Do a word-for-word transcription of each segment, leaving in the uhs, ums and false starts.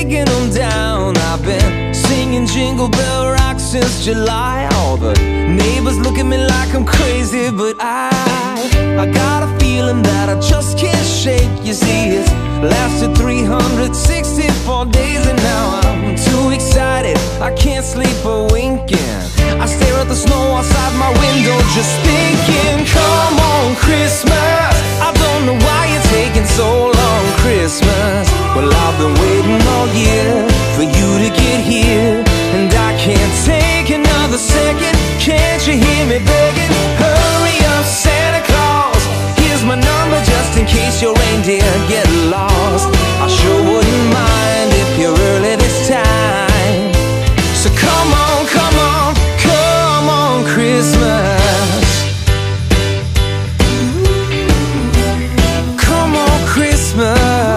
taking them down. I've been singing Jingle Bell Rock since July. All the neighbors look at me like I'm crazy, but I I got a feeling that I just can't shake. You see, it's lasted three hundred sixty-four days, and now I'm too excited, I can't sleep a winking. I stare at the snow outside my window, just thinking, come on Christmas, I don't know why you're taking so long, Christmas. Well, I've been waiting all year for you to get here, and I can't take another second. Can't you hear me begging? Hurry up, Santa Claus, here's my number just in case your reindeer get lost. I sure wouldn't mind if you're early this time. So come on, come on, come on Christmas. Come on Christmas.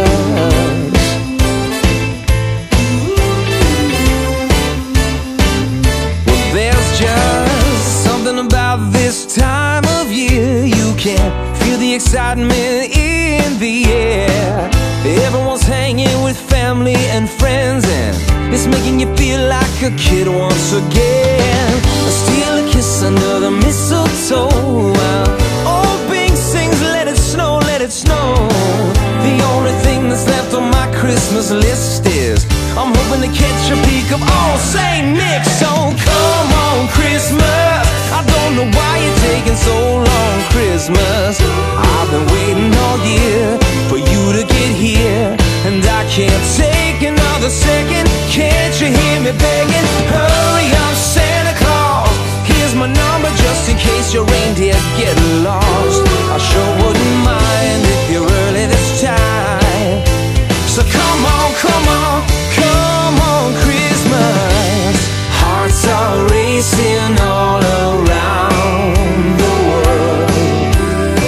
Well, there's just something about this time of year. You can feel the excitement in the air. Everyone's hanging with family and friends, and it's making you feel like a kid once again. Steal a kiss under the mistletoe while old Bing sings let it snow, let it snow. The only thing that's left on my Christmas list is I'm hoping to catch a peek of old Saint Nick. So come on Christmas, I don't know why you're taking so long, Christmas. I've been waiting all year for you to get here, and I can't take another second. Can't you hear me begging? Hurry up, Santa Claus, here's my number just in case your reindeer get lost. I sure wouldn't mind if you're early this time. So come on, come on, come on Christmas. Hearts are racing all around the world,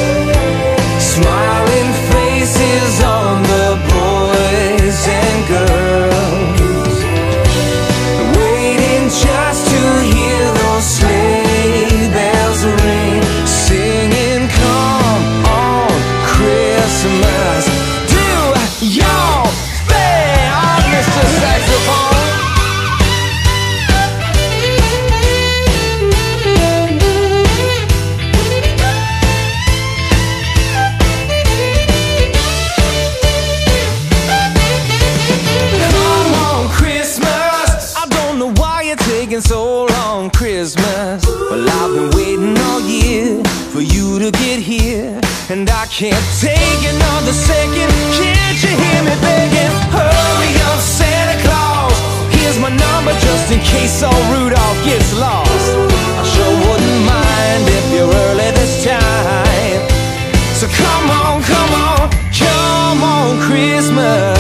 smiling faces on the boys and girls, waiting just to hear those sleigh bells ring, singing come on Christmas. Do your thing, oh, Mister Saxophone. Taking so long, Christmas. Well, I've been waiting all year for you to get here, and I can't take another second. Can't you hear me begging? Hurry up, Santa Claus, here's my number just in case old Rudolph gets lost. I sure wouldn't mind if you're early this time. So come on, come on, come on Christmas.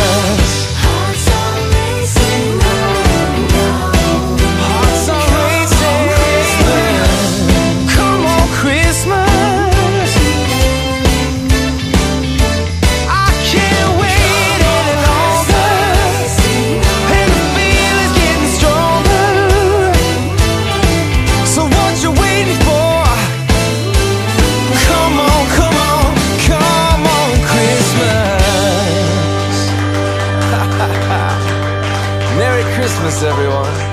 Merry Christmas, everyone.